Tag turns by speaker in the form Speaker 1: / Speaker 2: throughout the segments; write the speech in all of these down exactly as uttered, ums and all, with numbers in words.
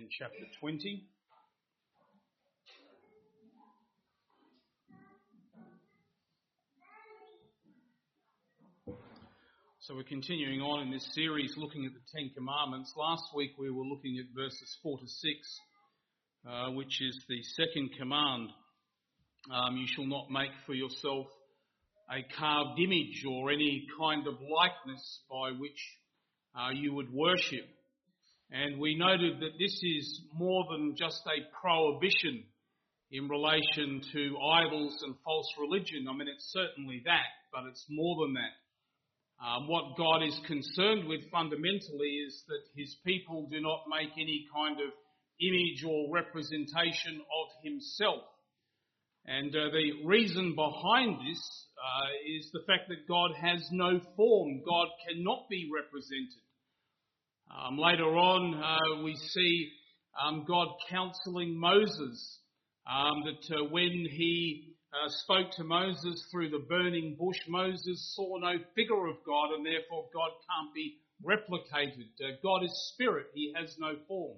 Speaker 1: and chapter twenty. So we're continuing on in this series looking at the Ten Commandments. Last week we were looking at verses four to six, uh, which is the second command. Um, you shall not make for yourself a carved image or any kind of likeness by which uh, you would worship. And we noted that this is more than just a prohibition in relation to idols and false religion. I mean, it's certainly that, but it's more than that. Um, what God is concerned with fundamentally is that his people do not make any kind of image or representation of himself. And uh, the reason behind this uh, is the fact that God has no form. God cannot be represented. Um, later on, uh, we see um, God counselling Moses um, that uh, when he uh, spoke to Moses through the burning bush, Moses saw no figure of God, and therefore God can't be replicated. Uh, God is spirit. He has no form.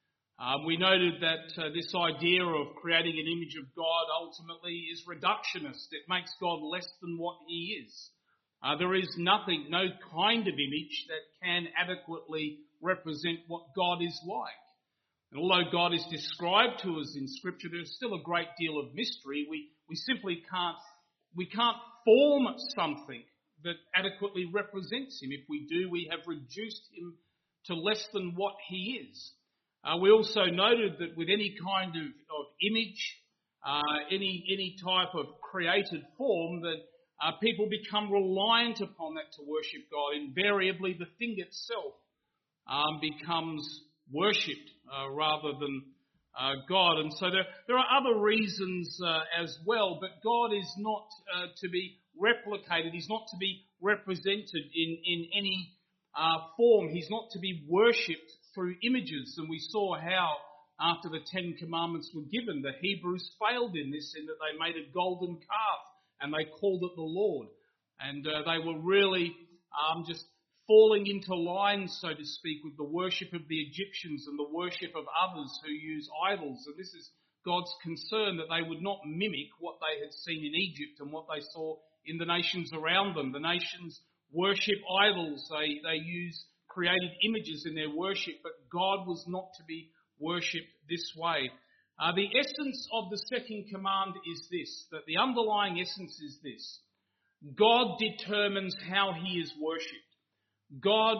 Speaker 1: Um, we noted that uh, this idea of creating an image of God ultimately is reductionist. It makes God less than what he is. Uh, there is nothing, no kind of image that can adequately represent what God is like. And although God is described to us in Scripture, there's still a great deal of mystery. We we simply can't we can't form something that adequately represents him. If we do, we have reduced him to less than what he is. Uh, we also noted that with any kind of, of image, uh, any any type of created form, that uh, people become reliant upon that to worship God. Invariably, the thing itself um, becomes worshipped uh, rather than uh, God. And so there, there are other reasons uh, as well, but God is not uh, to be replicated. He's not to be represented in, in any uh, form. He's not to be worshipped through images. And we saw how after the Ten Commandments were given, the Hebrews failed in this, in that they made a golden calf and they called it the Lord. And uh, they were really um, just falling into line, so to speak, with the worship of the Egyptians and the worship of others who use idols. And this is God's concern, that they would not mimic what they had seen in Egypt and what they saw in the nations around them. The nations worship idols. They, they use created images in their worship, but God was not to be worshipped this way. Uh, the essence of the second command is this, that the underlying essence is this: God determines how he is worshipped. God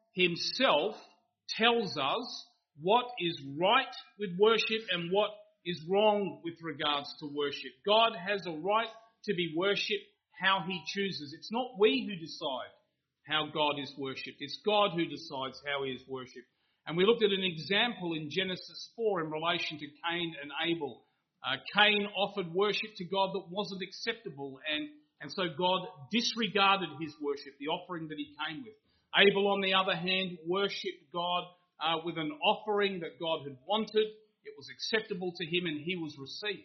Speaker 1: himself tells us what is right with worship and what is wrong with regards to worship. God has a right to be worshipped how he chooses. It's not we who decide how God is worshipped. It's God who decides how he is worshipped. And we looked at an example in Genesis four in relation to Cain and Abel. Uh, Cain offered worship to God that wasn't acceptable, and, and so God disregarded his worship, the offering that he came with. Abel, on the other hand, worshipped God uh, with an offering that God had wanted. It was acceptable to him and he was received.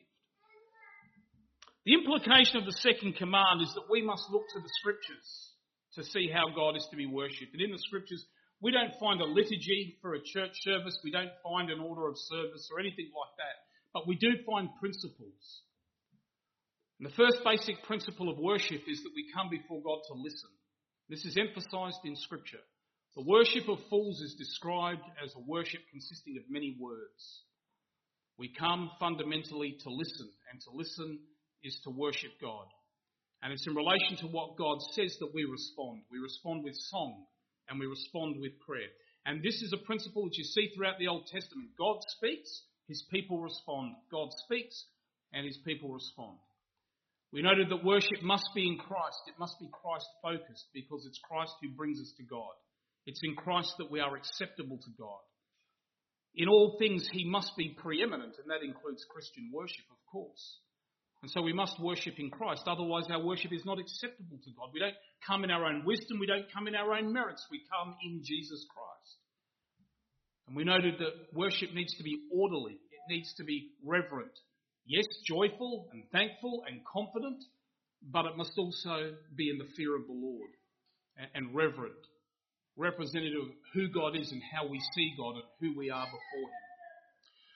Speaker 1: The implication of the second command is that we must look to the Scriptures to see how God is to be worshipped. And in the Scriptures, we don't find a liturgy for a church service. We don't find an order of service or anything like that. But we do find principles. And the first basic principle of worship is that we come before God to listen. This is emphasised in Scripture. The worship of fools is described as a worship consisting of many words. We come fundamentally to listen, and to listen is to worship God. And it's in relation to what God says that we respond. We respond with song and we respond with prayer. And this is a principle that you see throughout the Old Testament. God speaks, his people respond. God speaks and his people respond. We noted that worship must be in Christ. It must be Christ-focused because it's Christ who brings us to God. It's in Christ that we are acceptable to God. In all things, he must be preeminent, and that includes Christian worship, of course. And so we must worship in Christ. Otherwise, our worship is not acceptable to God. We don't come in our own wisdom. We don't come in our own merits. We come in Jesus Christ. And we noted that worship needs to be orderly. It needs to be reverent. Yes, joyful and thankful and confident, but it must also be in the fear of the Lord and reverent, representative of who God is and how we see God and who we are before him.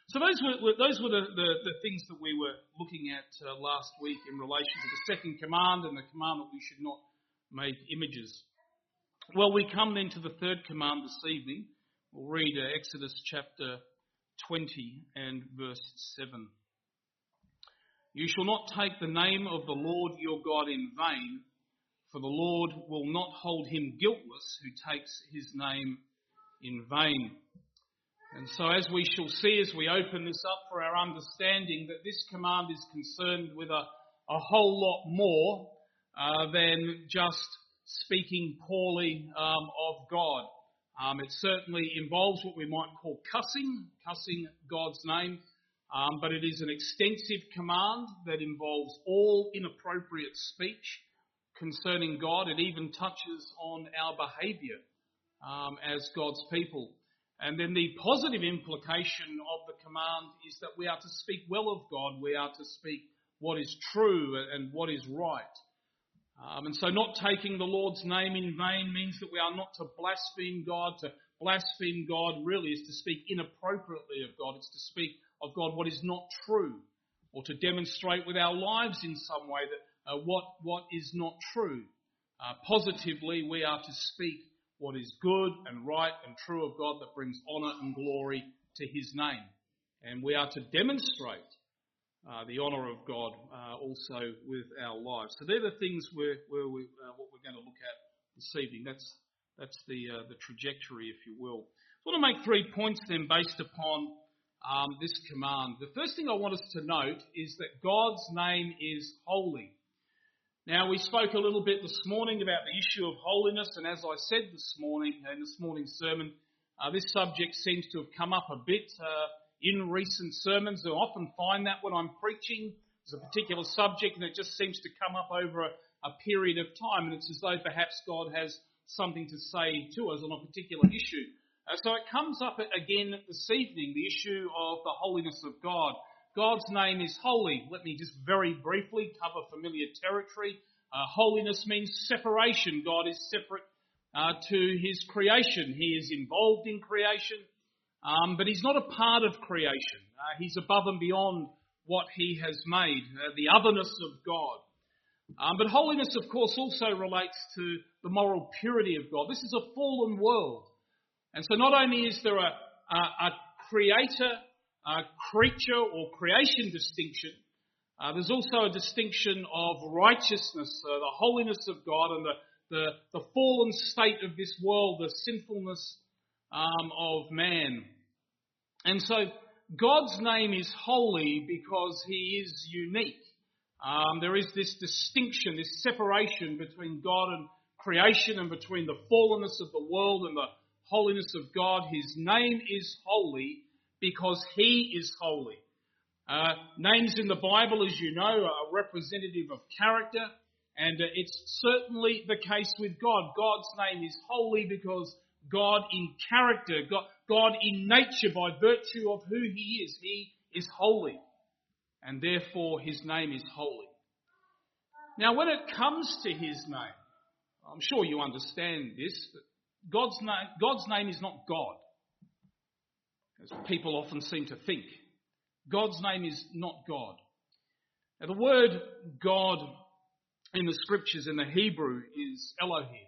Speaker 1: So those were, were those were the, the, the things that we were looking at uh, last week in relation to the second command and the command that we should not make images. Well, we come then to the third command this evening. We'll read uh, Exodus chapter twenty and verse seven. You shall not take the name of the Lord your God in vain, for the Lord will not hold him guiltless who takes his name in vain. And so as we shall see as we open this up for our understanding, that this command is concerned with a, a whole lot more uh, than just speaking poorly um, of God. Um, it certainly involves what we might call cussing, cussing God's name, um, but it is an extensive command that involves all inappropriate speech concerning God. It even touches on our behaviour um, as God's people. And then the positive implication of the command is that we are to speak well of God. We are to speak what is true and what is right. Um, and so not taking the Lord's name in vain means that we are not to blaspheme God. To blaspheme God really is to speak inappropriately of God. It's to speak of God what is not true, or to demonstrate with our lives in some way that uh, what, what is not true. Uh, positively, we are to speak what is good and right and true of God that brings honour and glory to his name. And we are to demonstrate uh, the honour of God uh, also with our lives. So they're the things where, where we, uh, what we're going to look at this evening. That's that's the uh, the trajectory, if you will. I want to make three points then based upon um, this command. The first thing I want us to note is that God's name is holy. Now, we spoke a little bit this morning about the issue of holiness, and as I said this morning, in this morning's sermon, uh, this subject seems to have come up a bit uh, in recent sermons. I often find that when I'm preaching, there's a particular subject and it just seems to come up over a, a period of time, and it's as though perhaps God has something to say to us on a particular issue. Uh, so it comes up again this evening, the issue of the holiness of God. God's name is holy. Let me just very briefly cover familiar territory. Uh, holiness means separation. God is separate uh, to his creation. He is involved in creation, um, but he's not a part of creation. Uh, he's above and beyond what he has made, uh, the otherness of God. Um, but holiness, of course, also relates to the moral purity of God. This is a fallen world. And so not only is there a, a, a creator, Uh, creature or creation distinction, uh, there's also a distinction of righteousness, uh, the holiness of God and the, the, the fallen state of this world, the sinfulness um, of man. And so God's name is holy because he is unique. Um, there is this distinction, this separation between God and creation and between the fallenness of the world and the holiness of God. His name is holy because he is holy. Uh, names in the Bible, as you know, are representative of character, and uh, it's certainly the case with God. God's name is holy because God in character, God, God in nature, by virtue of who he is, he is holy, and therefore his name is holy. Now, when it comes to his name, I'm sure you understand this, that God's name, God's name is not God, as people often seem to think. God's name is not God. Now, the word God in the scriptures in the Hebrew is Elohim.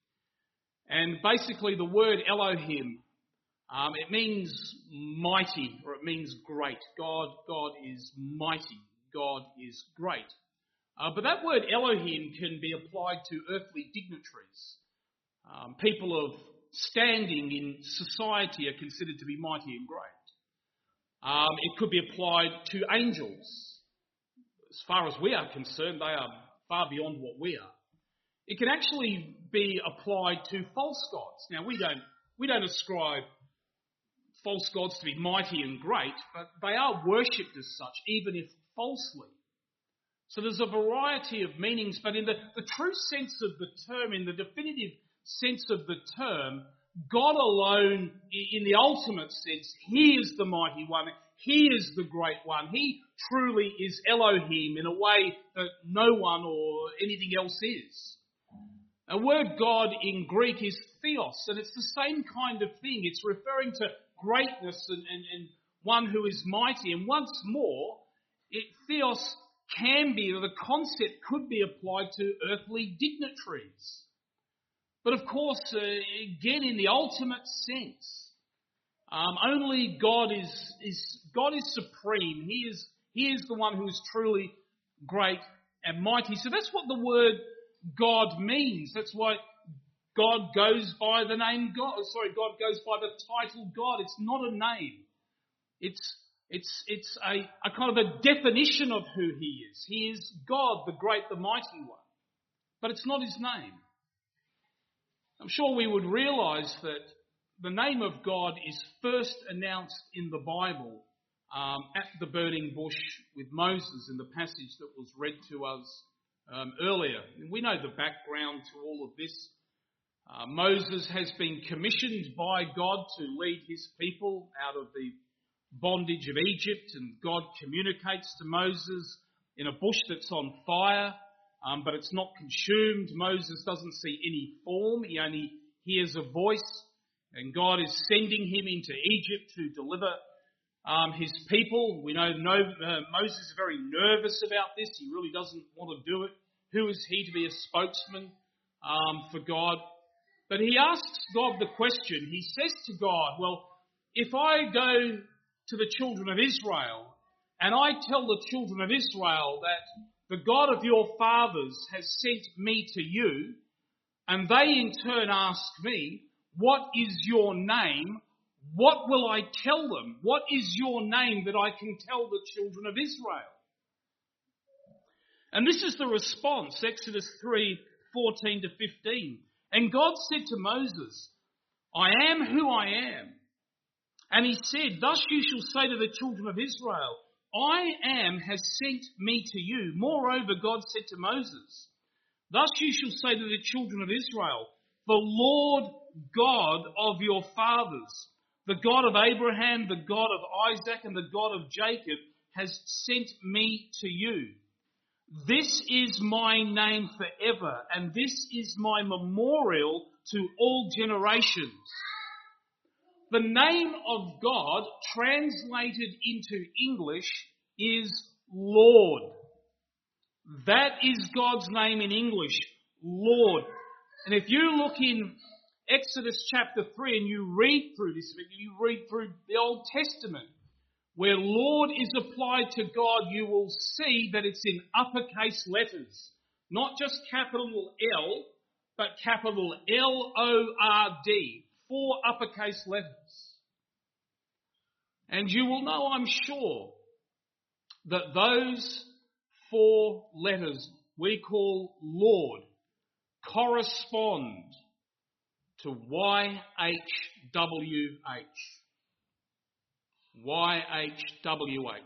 Speaker 1: And basically the word Elohim, um, it means mighty, or it means great. God, God is mighty. God is great. Uh, but that word Elohim can be applied to earthly dignitaries. Um, people of standing in society are considered to be mighty and great. Um, it could be applied to angels. As far as we are concerned, they are far beyond what we are. It can actually be applied to false gods. Now, we don't we don't ascribe false gods to be mighty and great, but they are worshipped as such, even if falsely. So there's a variety of meanings, but in the, the true sense of the term, in the definitive sense of the term, God alone, in the ultimate sense, he is the mighty one. He is the great one. He truly is Elohim in a way that no one or anything else is. A word God in Greek is theos, and it's the same kind of thing. It's referring to greatness and, and, and one who is mighty. And once more, it, theos can be, or the concept could be applied to earthly dignitaries. But of course, uh, again, in the ultimate sense, um, only God is, is God is supreme. He is He is the one who is truly great and mighty. So that's what the word God means. That's why God goes by the name God. Sorry, God goes by the title God. It's not a name. It's it's it's a, a kind of a definition of who He is. He is God, the great, the mighty one. But it's not His name. I'm sure we would realise that the name of God is first announced in the Bible um, at the burning bush with Moses in the passage that was read to us um, earlier. And we know the background to all of this. Uh, Moses has been commissioned by God to lead his people out of the bondage of Egypt, and God communicates to Moses in a bush that's on fire. Um, but it's not consumed. Moses doesn't see any form. He only hears a voice. And God is sending him into Egypt to deliver um, his people. We know no, uh, Moses is very nervous about this. He really doesn't want to do it. Who is he to be a spokesman um, for God? But he asks God the question. He says to God, well, if I go to the children of Israel and I tell the children of Israel that the God of your fathers has sent me to you, and they in turn ask me, what is your name? What will I tell them? What is your name that I can tell the children of Israel? And this is the response, Exodus three, fourteen to fifteen. And God said to Moses, I am who I am. And he said, thus you shall say to the children of Israel, I am has sent me to you. Moreover, God said to Moses, thus you shall say to the children of Israel, the Lord God of your fathers, the God of Abraham, the God of Isaac, and the God of Jacob has sent me to you. This is my name forever, and this is my memorial to all generations. The name of God, translated into English, is Lord. That is God's name in English, Lord. And if you look in Exodus chapter three and you read through this, you read through the Old Testament, where Lord is applied to God, you will see that it's in uppercase letters. Not just capital L, but capital L O R D. Four uppercase letters. And you will know, I'm sure, that those four letters we call Lord correspond to Y H W H. Y H W H.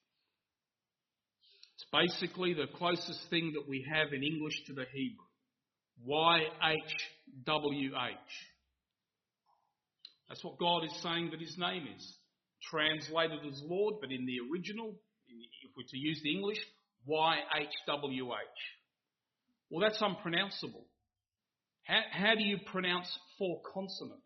Speaker 1: It's basically the closest thing that we have in English to the Hebrew. Y H W H. That's what God is saying that his name is. Translated as Lord, but in the original, if we're to use the English, Y H W H. Well, that's unpronounceable. How, how do you pronounce four consonants?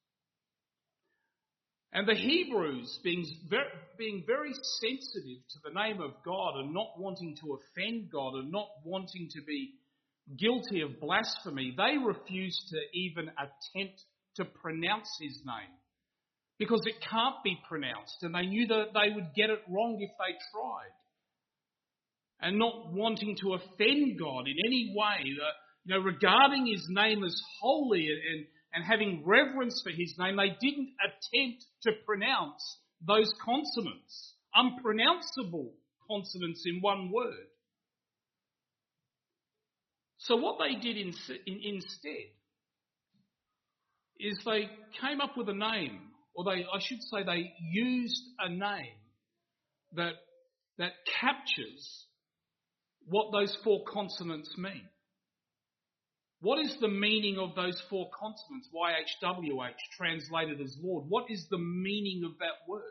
Speaker 1: And the Hebrews, being very, being very sensitive to the name of God and not wanting to offend God and not wanting to be guilty of blasphemy, they refused to even attempt to pronounce his name because it can't be pronounced, and they knew that they would get it wrong if they tried. And not wanting to offend God in any way, uh, you know, regarding his name as holy and, and having reverence for his name, they didn't attempt to pronounce those consonants, unpronounceable consonants in one word. So what they did in, in, instead is they came up with a name, or they, I should say they used a name that, that captures what those four consonants mean. What is the meaning of those four consonants, Y H W H, translated as Lord? What is the meaning of that word?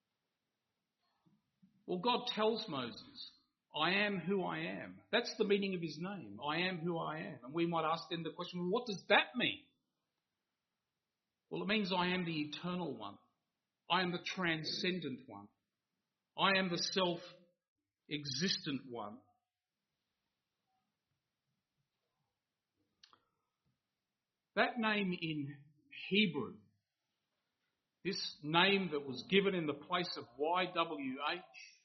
Speaker 1: Well, God tells Moses, I am who I am. That's the meaning of his name. I am who I am. And we might ask then the question, well, what does that mean? Well, it means I am the eternal one. I am the transcendent one. I am the self-existent one. That name in Hebrew, this name that was given in the place of Y W H,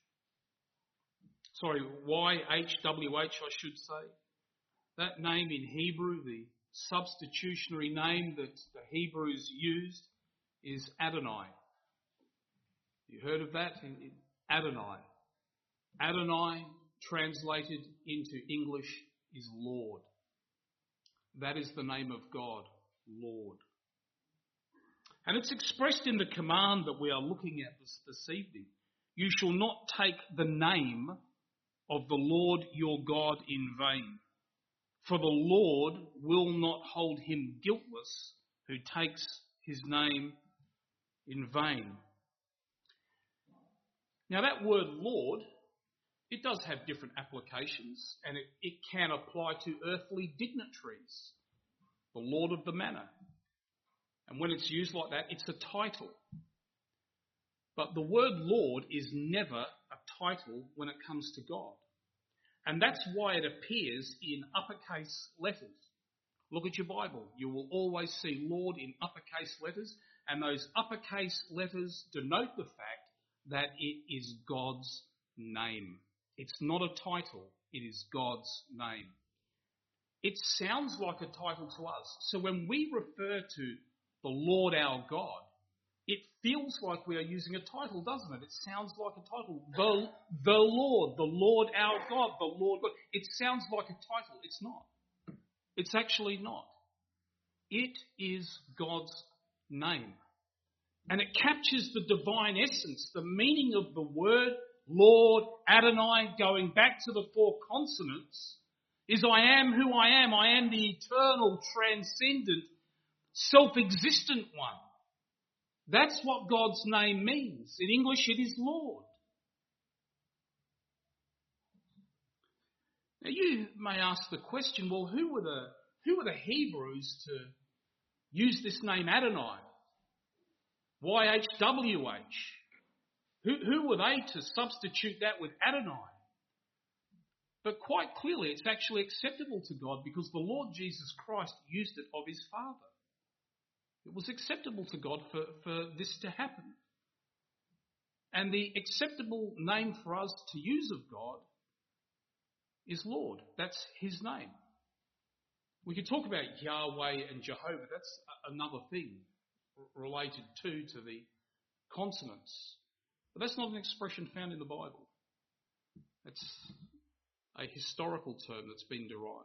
Speaker 1: sorry, Y H W H I should say, that name in Hebrew, the substitutionary name that the Hebrews used, is Adonai. You heard of that? Adonai. Adonai, translated into English, is Lord. That is the name of God, Lord. And it's expressed in the command that we are looking at this, this evening. You shall not take the name of the Lord your God in vain, for the Lord will not hold him guiltless who takes his name in vain. Now that word Lord, it does have different applications, and it, it can apply to earthly dignitaries, the Lord of the Manor. And when it's used like that, it's a title. But the word Lord is never a title when it comes to God. And that's why it appears in uppercase letters. Look at your Bible. You will always see Lord in uppercase letters, and those uppercase letters denote the fact that it is God's name. It's not a title, it is God's name. It sounds like a title to us. So when we refer to the Lord our God, it feels like we are using a title, doesn't it? It sounds like a title. The, the Lord, the Lord our God, the Lord God. It sounds like a title. It's not. It's actually not. It is God's name. And it captures the divine essence, the meaning of the word Lord, Adonai, going back to the four consonants, is I am who I am. I am the eternal, transcendent, self-existent one. That's what God's name means. In English, it is Lord. Now you may ask the question, well, who were the, who were the Hebrews to use this name Adonai? Y H W H. Who, who were they to substitute that with Adonai? But quite clearly, it's actually acceptable to God because the Lord Jesus Christ used it of his Father. It was acceptable to God for, for this to happen. And the acceptable name for us to use of God is Lord. That's his name. We could talk about Yahweh and Jehovah. That's another thing related too to the consonants. But that's not an expression found in the Bible. It's a historical term that's been derived.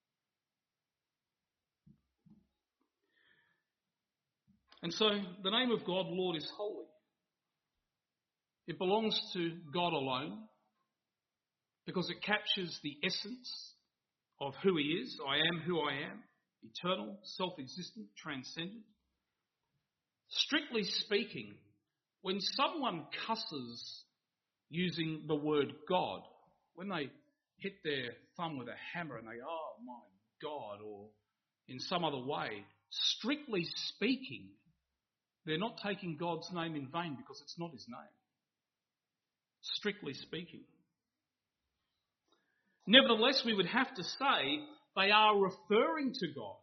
Speaker 1: And so the name of God, Lord, is holy. It belongs to God alone because it captures the essence of who he is. I am who I am, eternal, self-existent, transcendent. Strictly speaking, when someone cusses using the word God, when they hit their thumb with a hammer and they go, oh my God, or in some other way, strictly speaking, they're not taking God's name in vain because it's not his name. Strictly speaking. Nevertheless, we would have to say they are referring to God.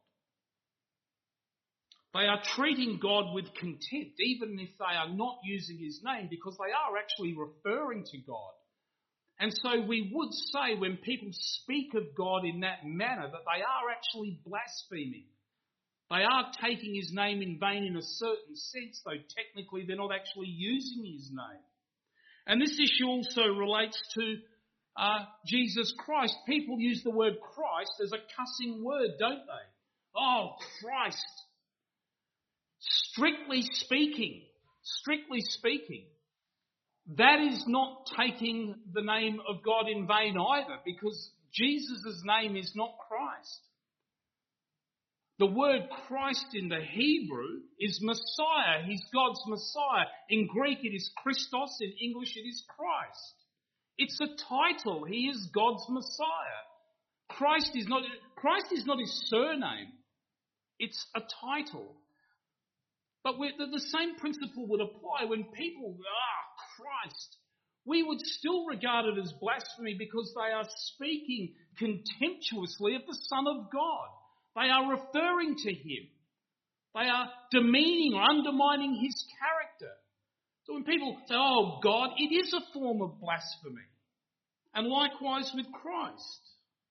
Speaker 1: They are treating God with contempt, even if they are not using his name, because they are actually referring to God. And so we would say when people speak of God in that manner that they are actually blaspheming. They are taking his name in vain in a certain sense, though technically they're not actually using his name. And this issue also relates to uh, Jesus Christ. People use the word Christ as a cussing word, don't they? Oh, Christ. Strictly speaking, strictly speaking, that is not taking the name of God in vain either, because Jesus' name is not Christ. The word Christ in the Hebrew is Messiah. He's God's Messiah. In Greek it is Christos. In English it is Christ. It's a title. He is God's Messiah. Christ is not, Christ is not his surname. It's a title. But we, the, the same principle would apply when people, ah, Christ, we would still regard it as blasphemy because they are speaking contemptuously of the Son of God. They are referring to him. They are demeaning or undermining his character. So when people say, oh, God, it is a form of blasphemy. And likewise with Christ.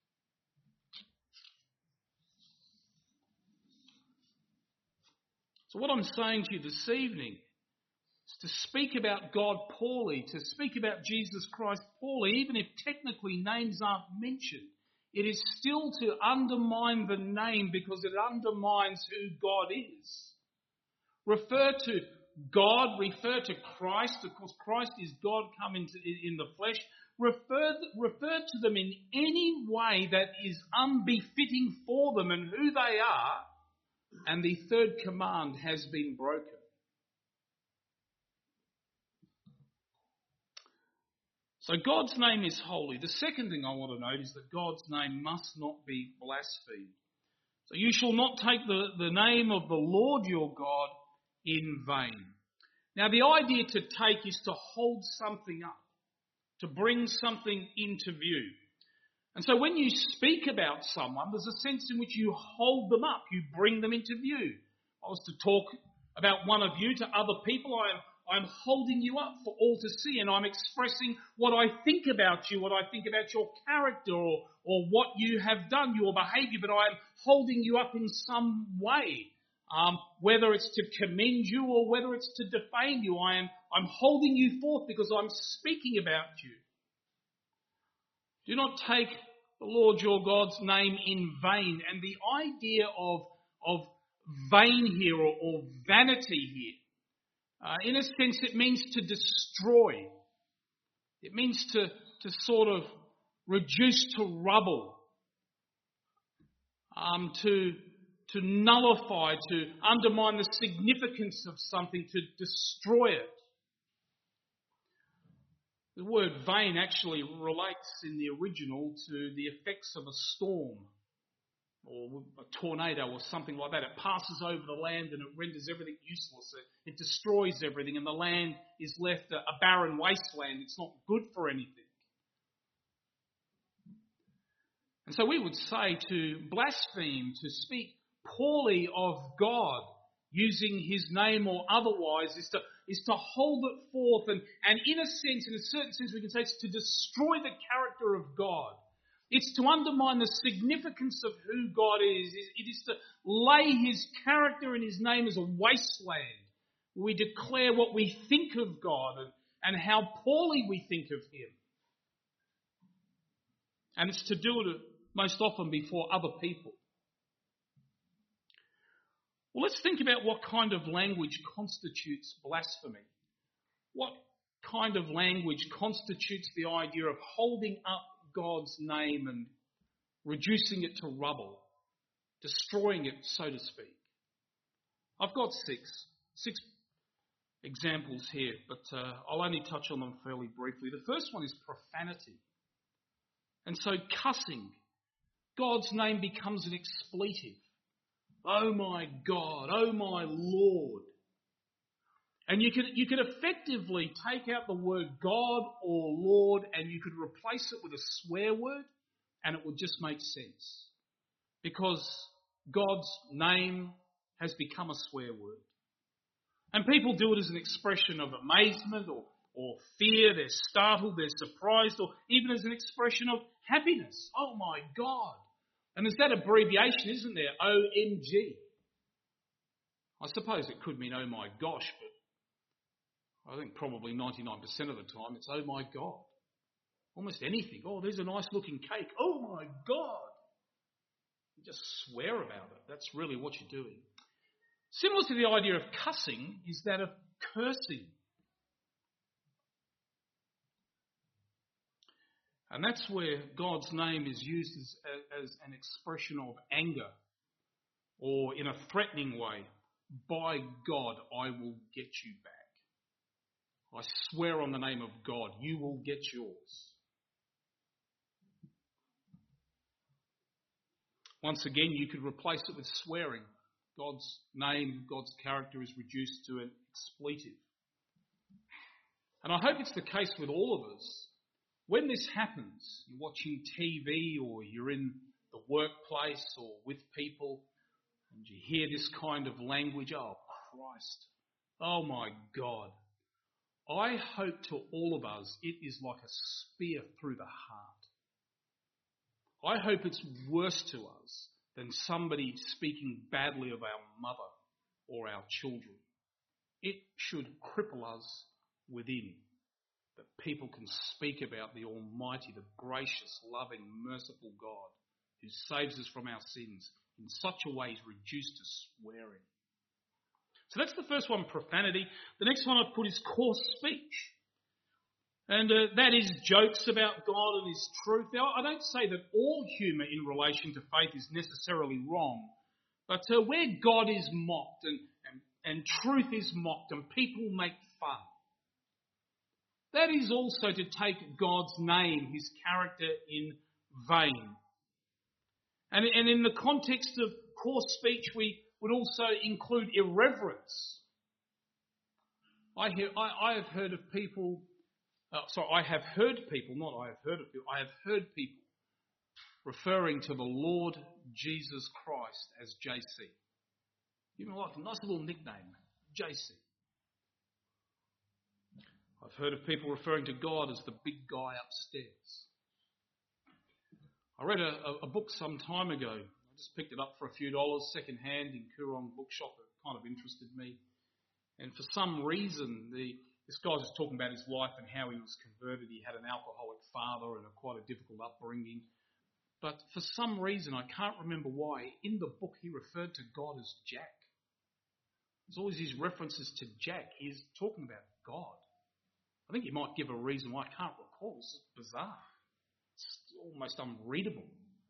Speaker 1: So what I'm saying to you this evening is to speak about God poorly, to speak about Jesus Christ poorly, even if technically names aren't mentioned. It is still to undermine the name because it undermines who God is. Refer to God, refer to Christ. Of course, Christ is God come into, in the flesh. Refer, refer to them in any way that is unbefitting for them and who they are, and the third command has been broken. So God's name is holy. The second thing I want to note is that God's name must not be blasphemed. So you shall not take the, the name of the Lord your God in vain. Now the idea to take is to hold something up, to bring something into view. And so when you speak about someone, there's a sense in which you hold them up, you bring them into view. I was to talk about one of you to other people, I am I'm holding you up for all to see, and I'm expressing what I think about you, what I think about your character or, or what you have done, your behaviour, but I'm holding you up in some way. Um, whether it's to commend you or whether it's to defame you, I am I'm holding you forth because I'm speaking about you. Do not take the Lord your God's name in vain. And the idea of, of vain here or, or vanity here, uh, in a sense it means to destroy. It means to, to sort of reduce to rubble, um, to, to nullify, to undermine the significance of something, to destroy it. The word vain actually relates in the original to the effects of a storm or a tornado or something like that. It passes over the land and it renders everything useless. It, it destroys everything and the land is left a, a barren wasteland. It's not good for anything. And so we would say to blaspheme, to speak poorly of God, using his name or otherwise, is to is to hold it forth and, and in a sense, in a certain sense we can say it's to destroy the character of God. It's to undermine the significance of who God is. It is to lay his character and his name as a wasteland. We declare what we think of God and, and how poorly we think of him. And it's to do it most often before other people. Well, let's think about what kind of language constitutes blasphemy. What kind of language constitutes the idea of holding up God's name and reducing it to rubble, destroying it, so to speak? I've got six, six examples here, but uh, I'll only touch on them fairly briefly. The first one is profanity. And so cussing. God's name becomes an expletive. Oh my God, oh my Lord. And you could, you could effectively take out the word God or Lord and you could replace it with a swear word and it would just make sense. Because God's name has become a swear word. And people do it as an expression of amazement or, or fear, they're startled, they're surprised, or even as an expression of happiness. Oh my God. And there's that abbreviation, isn't there? O M G. I suppose it could mean oh my gosh, but I think probably ninety-nine percent of the time it's oh my God. Almost anything. Oh, there's a nice looking cake. Oh my God. You just swear about it. That's really what you're doing. Similar to the idea of cussing is that of cursing. And that's where God's name is used as, as an expression of anger or in a threatening way. By God, I will get you back. I swear on the name of God, you will get yours. Once again, you could replace it with swearing. God's name, God's character is reduced to an expletive. And I hope it's the case with all of us. When this happens, you're watching T V or you're in the workplace or with people and you hear this kind of language, oh Christ, oh my God. I hope to all of us it is like a spear through the heart. I hope it's worse to us than somebody speaking badly of our mother or our children. It should cripple us within, that people can speak about the Almighty, the gracious, loving, merciful God who saves us from our sins in such a way he's reduced to swearing. So that's the first one, profanity. The next one I've put is coarse speech. And uh, that is jokes about God and his truth. Now, I don't say that all humour in relation to faith is necessarily wrong, but uh, where God is mocked and, and, and truth is mocked and people make fun, that is also to take God's name, his character, in vain. And, and in the context of coarse speech, we would also include irreverence. I, hear, I, I have heard of people, uh, sorry, I have heard people, not I have heard of people, I have heard people referring to the Lord Jesus Christ as J C. You know, like a nice little nickname, J C. I've heard of people referring to God as the big guy upstairs. I read a, a book some time ago. I just picked it up for a few dollars, second hand in Koorong bookshop. It kind of interested me. And for some reason, the, this guy was talking about his life and how he was converted. He had an alcoholic father and a quite a difficult upbringing. But for some reason, I can't remember why, in the book he referred to God as Jack. There's always these references to Jack. He's talking about God. I think he might give a reason why. I can't recall. It's bizarre. It's almost unreadable.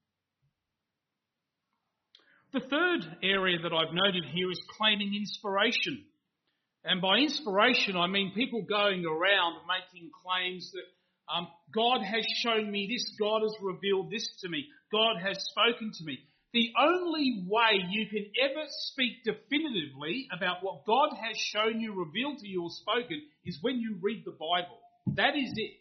Speaker 1: The third area that I've noted here is claiming inspiration. And by inspiration, I mean people going around making claims that um, God has shown me this, God has revealed this to me, God has spoken to me. The only way you can ever speak definitively about what God has shown you, revealed to you or spoken is when you read the Bible. That is it.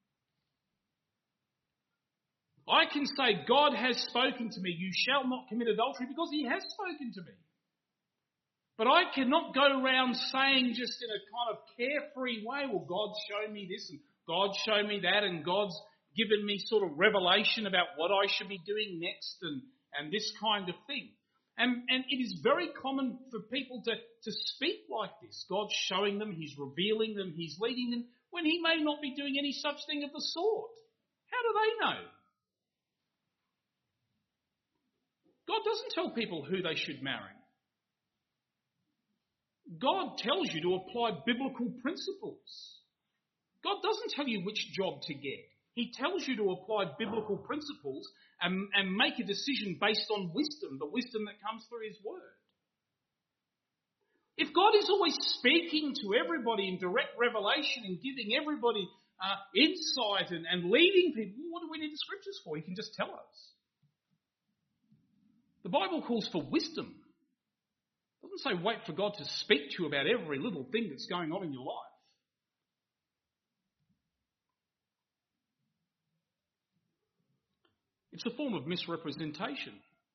Speaker 1: I can say, God has spoken to me, you shall not commit adultery, because he has spoken to me. But I cannot go around saying just in a kind of carefree way, well, God's shown me this and God's shown me that and God's given me sort of revelation about what I should be doing next and, and this kind of thing. And, and it is very common for people to, to speak like this. God's showing them, he's revealing them, he's leading them, when he may not be doing any such thing of the sort. How do they know? God doesn't tell people who they should marry. God tells you to apply biblical principles. God doesn't tell you which job to get. He tells you to apply biblical principles and, and make a decision based on wisdom, the wisdom that comes through his word. If God is always speaking to everybody in direct revelation and giving everybody uh, insight and, and leading people, what do we need the scriptures for? He can just tell us. The Bible calls for wisdom. It doesn't say wait for God to speak to you about every little thing that's going on in your life. It's a form of misrepresentation.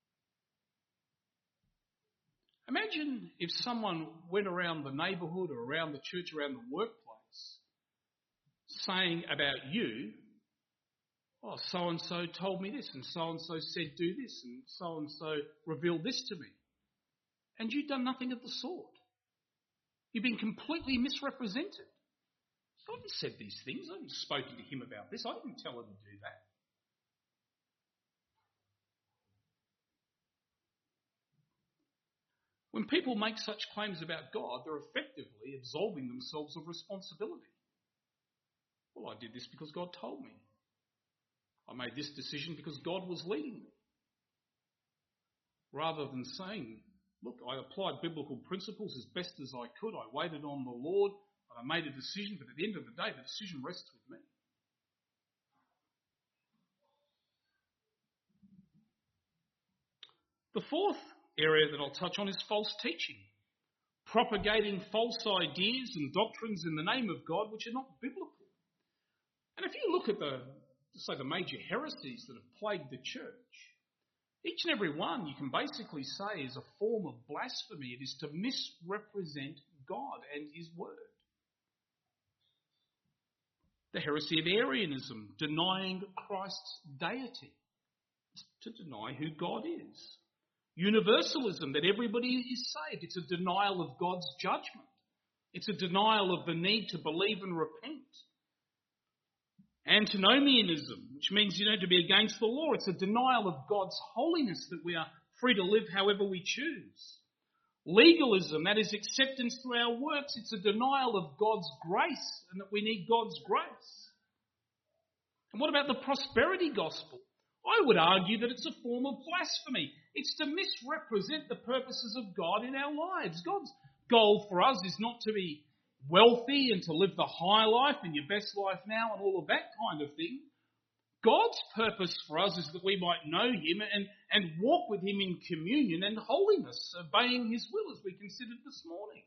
Speaker 1: Imagine if someone went around the neighbourhood or around the church, around the workplace, saying about you, oh, so-and-so told me this, and so-and-so said do this, and so-and-so revealed this to me. And you've done nothing of the sort. You've been completely misrepresented. I haven't said these things. I haven't spoken to him about this. I didn't tell him to do that. When people make such claims about God, they're effectively absolving themselves of responsibility. Well, I did this because God told me. I made this decision because God was leading me. Rather than saying, look, I applied biblical principles as best as I could. I waited on the Lord and I made a decision, but at the end of the day, the decision rests with me. The fourth area that I'll touch on is false teaching. Propagating false ideas and doctrines in the name of God which are not biblical. And if you look at the, say, the major heresies that have plagued the church, each and every one you can basically say is a form of blasphemy. It is to misrepresent God and His Word. The heresy of Arianism, denying Christ's deity, to deny who God is. Universalism, that everybody is saved. It's a denial of God's judgment. It's a denial of the need to believe and repent. Antinomianism, which means, you know, to be against the law. It's a denial of God's holiness, that we are free to live however we choose. Legalism, that is acceptance through our works. It's a denial of God's grace and that we need God's grace. And what about the prosperity gospel? I would argue that it's a form of blasphemy. It's to misrepresent the purposes of God in our lives. God's goal for us is not to be wealthy and to live the high life and your best life now and all of that kind of thing. God's purpose for us is that we might know Him and, and walk with Him in communion and holiness, obeying His will, as we considered this morning.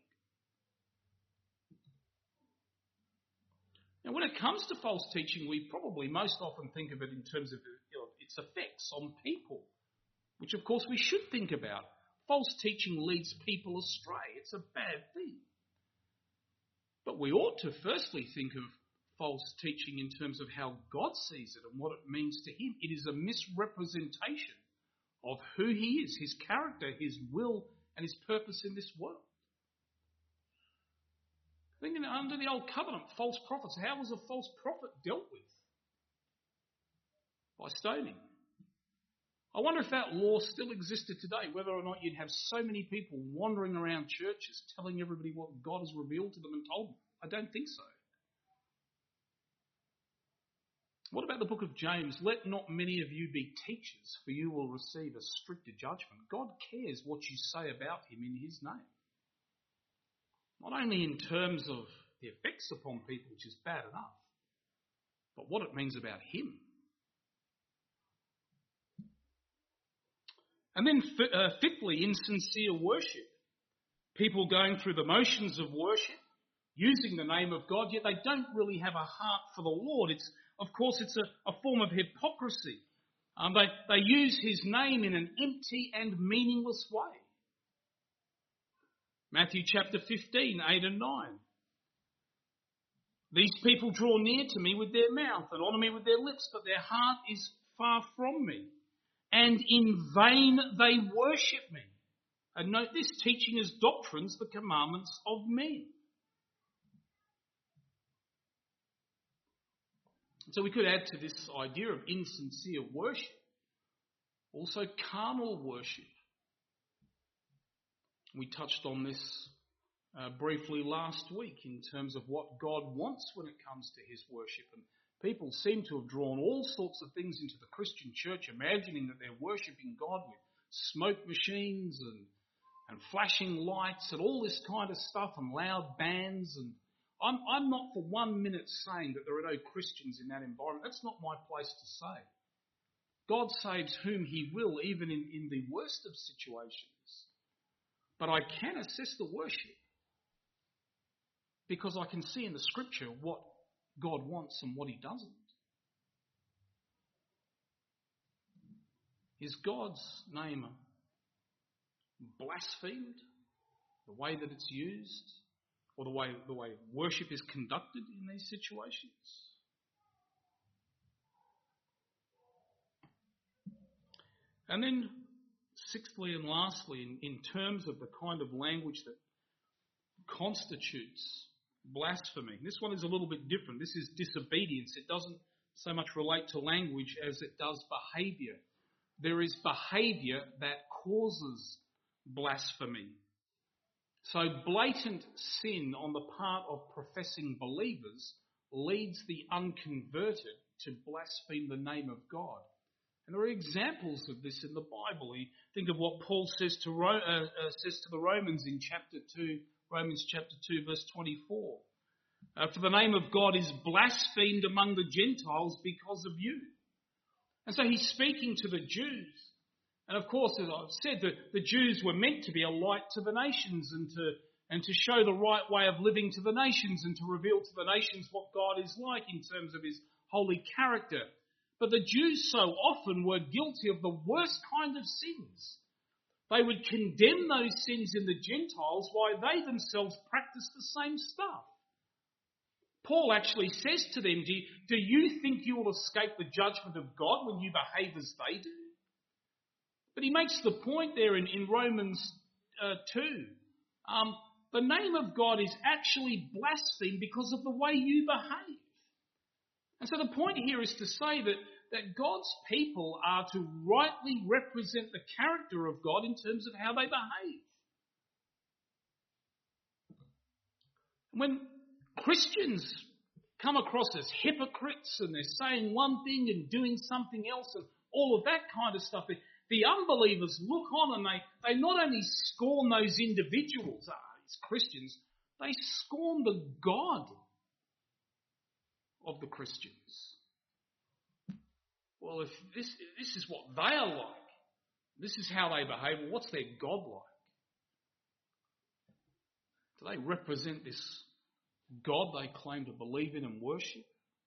Speaker 1: Now, when it comes to false teaching, we probably most often think of it in terms of, you know, its effects on people, which of course we should think about. False teaching leads people astray. It's a bad thing. But we ought to firstly think of false teaching in terms of how God sees it and what it means to Him. It is a misrepresentation of who He is, His character, His will, and His purpose in this world. Thinking under the old covenant, false prophets, how was a false prophet dealt with? By stoning. I wonder if that law still existed today, whether or not you'd have so many people wandering around churches telling everybody what God has revealed to them and told them. I don't think so. What about the book of James? Let not many of you be teachers, for you will receive a stricter judgment. God cares what you say about Him in His name. Not only in terms of the effects upon people, which is bad enough, but what it means about Him. And then uh, fifthly, insincere worship. People going through the motions of worship, using the name of God, yet they don't really have a heart for the Lord. It's, of course, it's a, a form of hypocrisy. Um, they, they use His name in an empty and meaningless way. Matthew chapter fifteen, eight and nine. These people draw near to me with their mouth and honour me with their lips, but their heart is far from me. And in vain they worship me. And note this, teaching as doctrines the commandments of men. So we could add to this idea of insincere worship also carnal worship. We touched on this uh, briefly last week in terms of what God wants when it comes to His worship. And people seem to have drawn all sorts of things into the Christian church, imagining that they're worshipping God with smoke machines and, and flashing lights and all this kind of stuff and loud bands. And I'm, I'm not for one minute saying that there are no Christians in that environment. That's not my place to say. God saves whom He will, even in, in the worst of situations. But I can assess the worship because I can see in the Scripture what God wants and what He doesn't. Is God's name blasphemed, the way that it's used, or the way the way worship is conducted in these situations? And then, sixthly and lastly, in, in terms of the kind of language that constitutes blasphemy, this one is a little bit different. This is disobedience. It doesn't so much relate to language as it does behaviour. There is behaviour that causes blasphemy. So blatant sin on the part of professing believers leads the unconverted to blaspheme the name of God. And there are examples of this in the Bible. You think of what Paul says to uh, uh, says to the Romans in chapter two, Romans chapter two, verse twenty-four. Uh, For the name of God is blasphemed among the Gentiles because of you. And so he's speaking to the Jews. And of course, as I've said, the, the Jews were meant to be a light to the nations and to, and to show the right way of living to the nations and to reveal to the nations what God is like in terms of his holy character. But the Jews so often were guilty of the worst kind of sins. They would condemn those sins in the Gentiles while they themselves practiced the same stuff. Paul actually says to them, do you, do you think you will escape the judgment of God when you behave as they do? But he makes the point there in, in Romans uh, two. Um, the name of God is actually blasphemed because of the way you behave. And so the point here is to say that, that God's people are to rightly represent the character of God in terms of how they behave. When Christians come across as hypocrites and they're saying one thing and doing something else and all of that kind of stuff, the unbelievers look on and they, they not only scorn those individuals, ah, these Christians, they scorn the God of the Christians. Well, if this, this is what they are like, this is how they behave, well, what's their God like? Do they represent this God they claim to believe in and worship?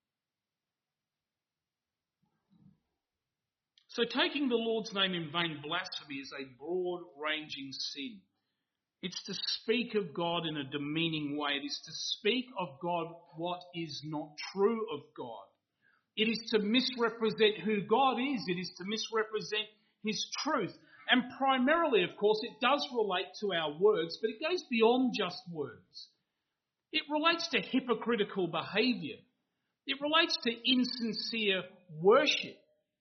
Speaker 1: So taking the Lord's name in vain, blasphemy, is a broad-ranging sin. It's to speak of God in a demeaning way. It is to speak of God what is not true of God. It is to misrepresent who God is. It is to misrepresent his truth. And primarily, of course, it does relate to our words, but it goes beyond just words. It relates to hypocritical behaviour. It relates to insincere worship.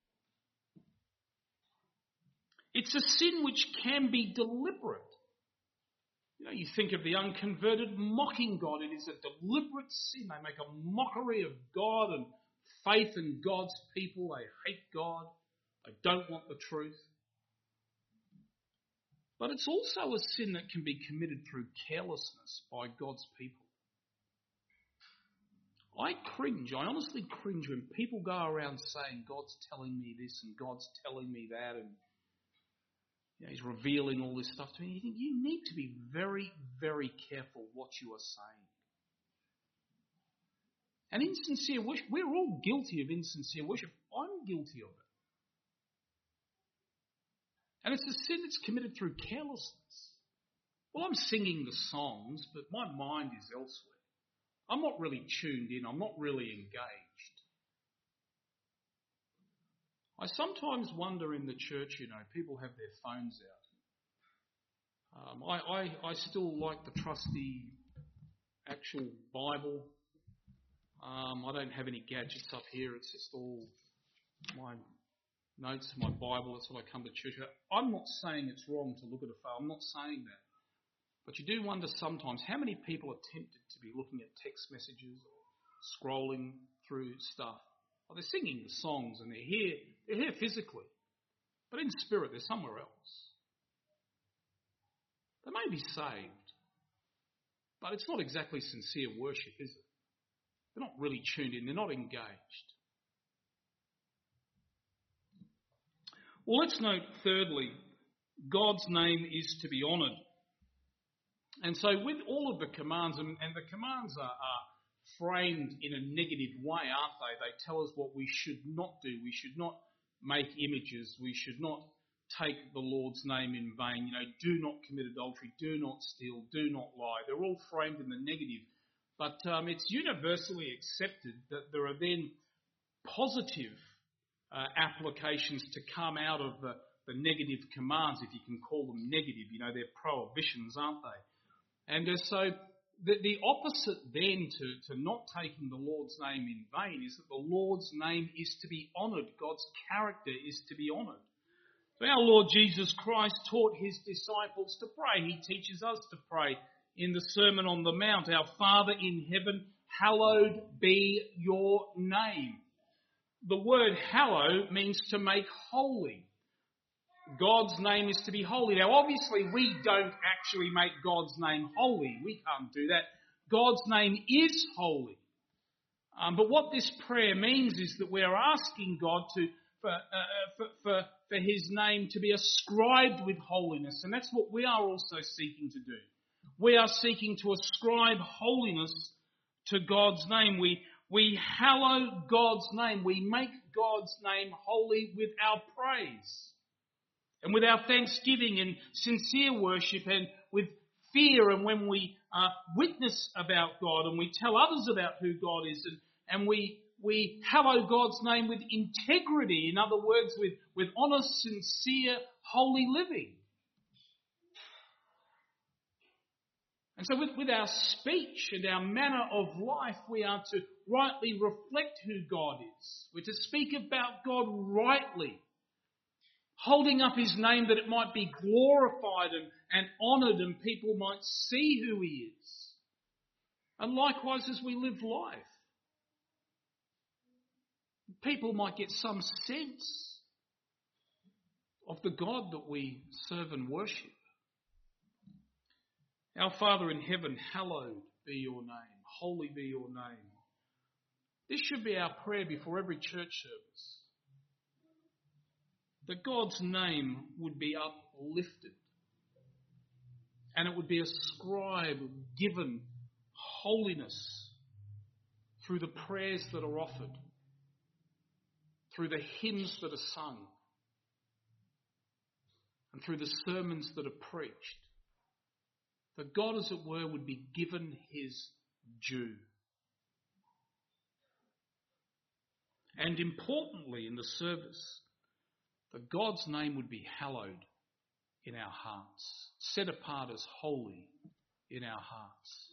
Speaker 1: It's a sin which can be deliberate. You know, you think of the unconverted mocking God. It is a deliberate sin. They make a mockery of God and faith in God's people. They hate God. They don't want the truth. But it's also a sin that can be committed through carelessness by God's people. I cringe, I honestly cringe when people go around saying, God's telling me this and God's telling me that, and you know, he's revealing all this stuff to me. You think you need to be very, very careful what you are saying. And insincere worship, we're all guilty of insincere worship. I'm guilty of it. And it's a sin that's committed through carelessness. Well, I'm singing the songs, but my mind is elsewhere. I'm not really tuned in. I'm not really engaged. I sometimes wonder in the church, you know, people have their phones out. Um, I, I, I still like the trusty actual Bible. Um, I don't have any gadgets up here. It's just all my notes, my Bible. That's what I come to church with. I'm not saying it's wrong to look at a phone. I'm not saying that. But you do wonder sometimes how many people are tempted to be looking at text messages or scrolling through stuff. Well, they're singing the songs and they're here, they're here physically. But in spirit, they're somewhere else. They may be saved, but it's not exactly sincere worship, is it? They're not really tuned in. They're not engaged. Well, let's note thirdly, God's name is to be honoured. And so with all of the commands, and, and the commands are, are framed in a negative way, aren't they? They tell us what we should not do. We should not make images. We should not take the Lord's name in vain. You know, do not commit adultery. Do not steal. Do not lie. They're all framed in the negative. But um, it's universally accepted that there are then positive uh, applications to come out of the, the negative commands, if you can call them negative. You know, they're prohibitions, aren't they? And uh, so the, the opposite then to, to not taking the Lord's name in vain is that the Lord's name is to be honoured. God's character is to be honoured. So our Lord Jesus Christ taught his disciples to pray. He teaches us to pray in the Sermon on the Mount. Our Father in heaven, hallowed be your name. The word hallow means to make holy. God's name is to be holy. Now, obviously, we don't actually make God's name holy. We can't do that. God's name is holy. Um, but what this prayer means is that we're asking God to for, uh, for, for, for his name to be ascribed with holiness. And that's what we are also seeking to do. We are seeking to ascribe holiness to God's name. We, we hallow God's name. We make God's name holy with our praise and with our thanksgiving and sincere worship and with fear, and when we uh, witness about God and we tell others about who God is, and, and we we hallow God's name with integrity, in other words, with, with honest, sincere, holy living. And so with, with our speech and our manner of life, we are to rightly reflect who God is. We're to speak about God rightly, holding up his name that it might be glorified and, and honoured and people might see who he is. And likewise as we live life, people might get some sense of the God that we serve and worship. Our Father in heaven, hallowed be your name. Holy be your name. This should be our prayer before every church service. That God's name would be uplifted and it would be ascribed, given holiness through the prayers that are offered, through the hymns that are sung, and through the sermons that are preached. That God, as it were, would be given his due. And importantly in the service, that God's name would be hallowed in our hearts, set apart as holy in our hearts.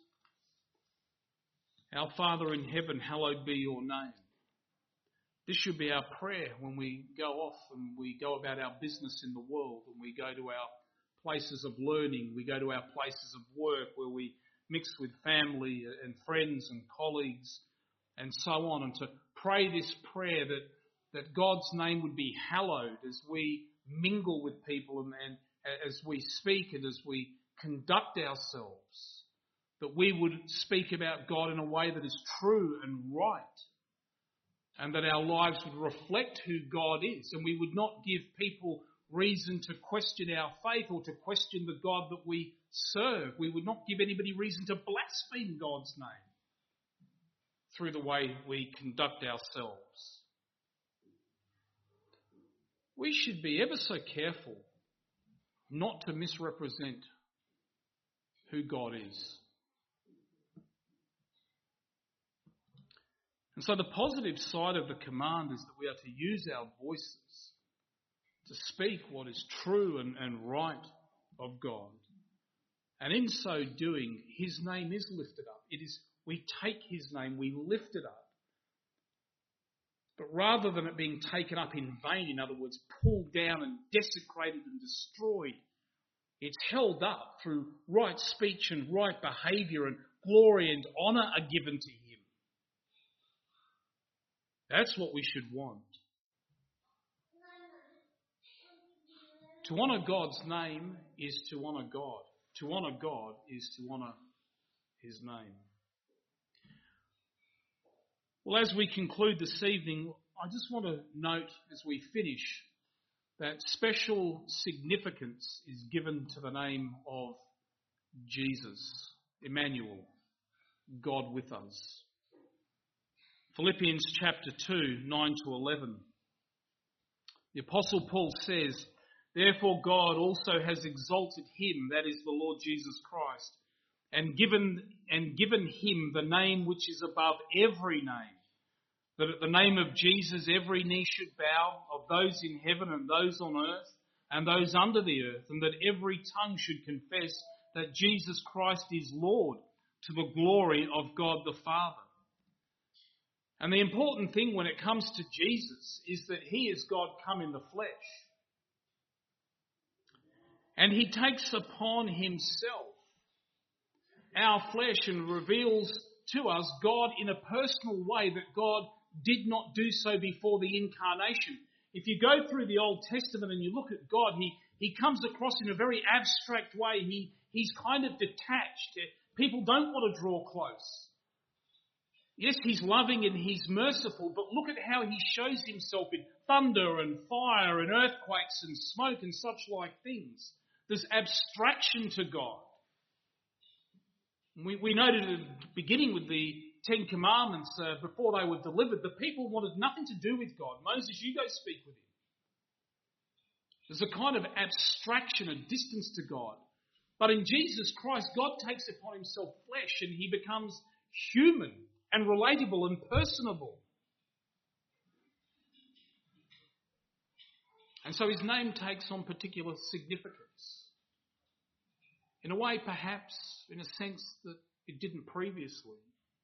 Speaker 1: Our Father in heaven, hallowed be your name. This should be our prayer when we go off and we go about our business in the world, and we go to our places of learning, we go to our places of work where we mix with family and friends and colleagues and so on, and to pray this prayer that, that God's name would be hallowed as we mingle with people and, and as we speak and as we conduct ourselves, that we would speak about God in a way that is true and right, and that our lives would reflect who God is, and we would not give people reason to question our faith or to question the God that we serve. We would not give anybody reason to blaspheme God's name through the way we conduct ourselves. We should be ever so careful not to misrepresent who God is. And so the positive side of the command is that we are to use our voices to speak what is true and, and right of God. And in so doing, his name is lifted up. It is, we take his name, we lift it up. But rather than it being taken up in vain, in other words, pulled down and desecrated and destroyed, it's held up through right speech and right behaviour, and glory and honour are given to him. That's what we should want. To honour God's name is to honour God. To honour God is to honour his name. Well, as we conclude this evening, I just want to note as we finish that special significance is given to the name of Jesus, Emmanuel, God with us. Philippians chapter two, nine to eleven. The Apostle Paul says, "Therefore God also has exalted him," that is the Lord Jesus Christ, and given and given him the name which is above every name, that at the name of Jesus every knee should bow, of those in heaven and those on earth and those under the earth, and that every tongue should confess that Jesus Christ is Lord, to the glory of God the Father. And the important thing when it comes to Jesus is that he is God come in the flesh. And he takes upon himself our flesh and reveals to us God in a personal way that God did not do so before the incarnation. If you go through the Old Testament and you look at God, he, he comes across in a very abstract way. He, he's kind of detached. People don't want to draw close. Yes, he's loving and he's merciful, but look at how he shows himself in thunder and fire and earthquakes and smoke and such like things. There's abstraction to God. We, we noted at the beginning with the Ten Commandments, uh, before they were delivered, the people wanted nothing to do with God. Moses, you go speak with him. There's a kind of abstraction, a distance to God. But in Jesus Christ, God takes upon himself flesh and he becomes human and relatable and personable. And so his name takes on particular significance. In a way, perhaps, in a sense that it didn't previously.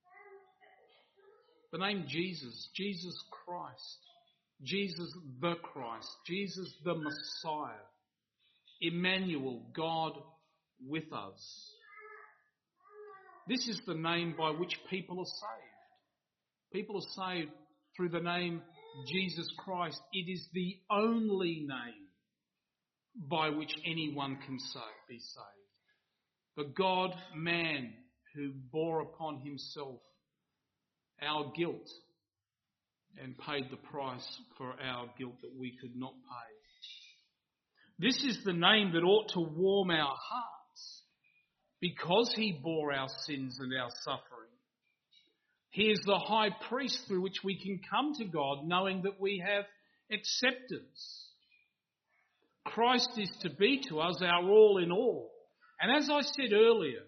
Speaker 1: The name Jesus, Jesus Christ, Jesus the Christ, Jesus the Messiah, Emmanuel, God with us. This is the name by which people are saved. People are saved through the name Jesus Christ. It is the only name by which anyone can be saved. The God-man who bore upon himself our guilt and paid the price for our guilt that we could not pay. This is the name that ought to warm our hearts because he bore our sins and our suffering. He is the high priest through which we can come to God knowing that we have acceptance. Christ is to be to us our all in all. And as I said earlier,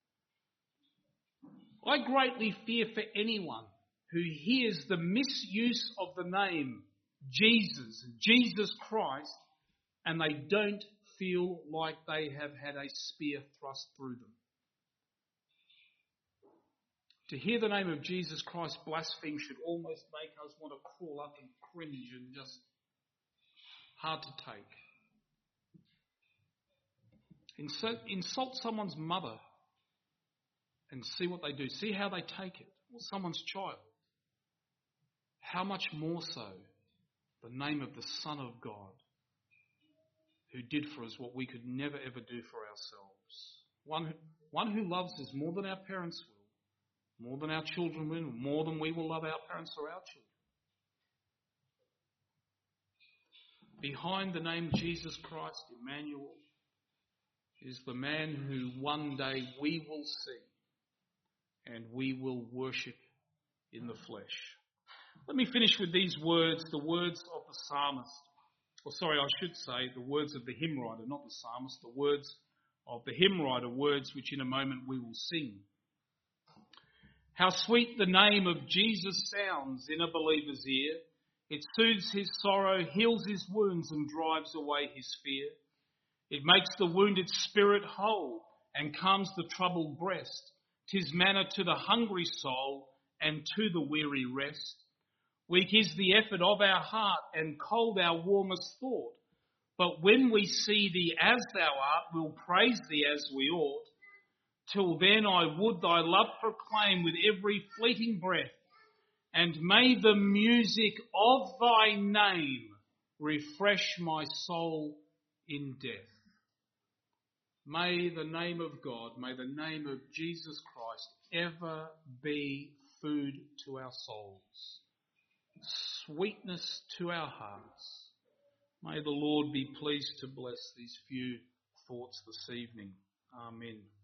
Speaker 1: I greatly fear for anyone who hears the misuse of the name Jesus, Jesus Christ, and they don't feel like they have had a spear thrust through them. To hear the name of Jesus Christ blasphemed should almost make us want to crawl up and cringe and just hard to take. Insult, insult someone's mother and see what they do. See how they take it. Or someone's child. How much more so the name of the Son of God who did for us what we could never ever do for ourselves. One who, one who loves us more than our parents will, more than our children will, more than we will love our parents or our children. Behind the name Jesus Christ, Emmanuel, is the man who one day we will see and we will worship in the flesh. Let me finish with these words, the words of the psalmist. Or sorry, I should say the words of the hymn writer, not the psalmist, the words of the hymn writer, words which in a moment we will sing. How sweet the name of Jesus sounds in a believer's ear. It soothes his sorrow, heals his wounds and drives away his fear. It makes the wounded spirit whole and calms the troubled breast. 'Tis manna to the hungry soul and to the weary rest. Weak is the effort of our heart and cold our warmest thought. But when we see thee as thou art, we'll praise thee as we ought. Till then I would thy love proclaim with every fleeting breath. And may the music of thy name refresh my soul in death. May the name of God, may the name of Jesus Christ ever be food to our souls, sweetness to our hearts. May the Lord be pleased to bless these few thoughts this evening. Amen.